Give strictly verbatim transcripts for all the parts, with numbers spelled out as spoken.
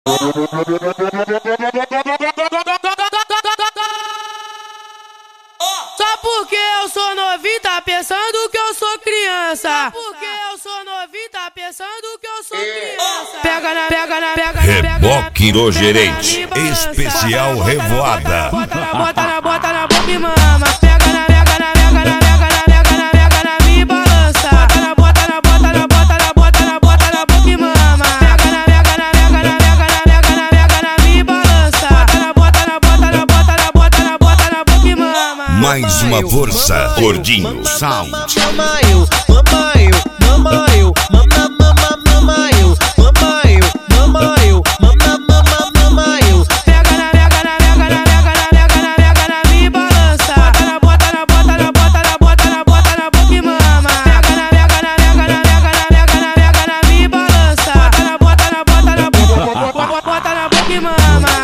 Só porque eu sou novinho, tá pensando que eu sou criança. Só porque eu sou novinho, tá pensando que eu sou criança. Pega na, pega na, pega na, Reboque do gerente, especial revoada. Bota na, bota na, bota na boca e mama. Pega na, pega na, pega na, pega na, pega na, pega na, me balança. Bota na, bota na, bota na, bota na, bota na, bota na boca e mama. Pega na, pega na, pega na, pega na, pega na, pega na, me balança. Bota na, bota na, bota na, bota na, bota na, bota na boca e mama. Mais uma força, Gordinho Sound. Mama eu, mama eu, mama eu, mama, mama, mama eu, mama eu, mama eu, mama, mama, mama eu. Pega na, pega na, pega na, pega na, pega na, pega na, me balança. Bota na, bota na, bota na, bota na, bota na, bota na boca e mama. Pega na, pega na, pega na, pega na, pega na, pega na, me balança. Bota na, bota na, bota na, bota, bota na boca e mama.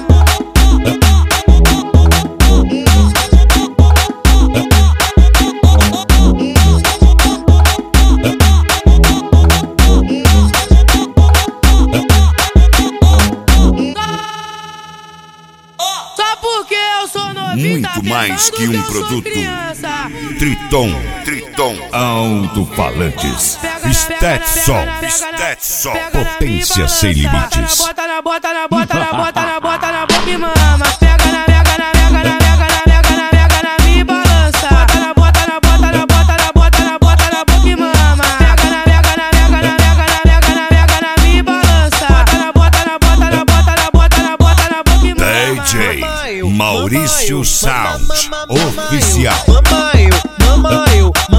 Só porque eu sou novinho, tá Muito mais pensando que um eu sou produto. criança. Triton, Triton, alto-falantes, Stetson, Stetson, potência sem limites. Bota na, bota na, bota na, bota na, bota na boca e mama. Pega na, pega na, pega na, pega na, pega na, pega na, me balança. Bota na, bota na, bota na, bota na, bota na, bota na boca e mama. Pega na, pega na, pega na, pega na, pega na, pega na, me balança. Bota na, bota na, bota na, bota na, bota na, bota na boca e mama. D J Maurício Sound, oficial. Mama eu, mama eu,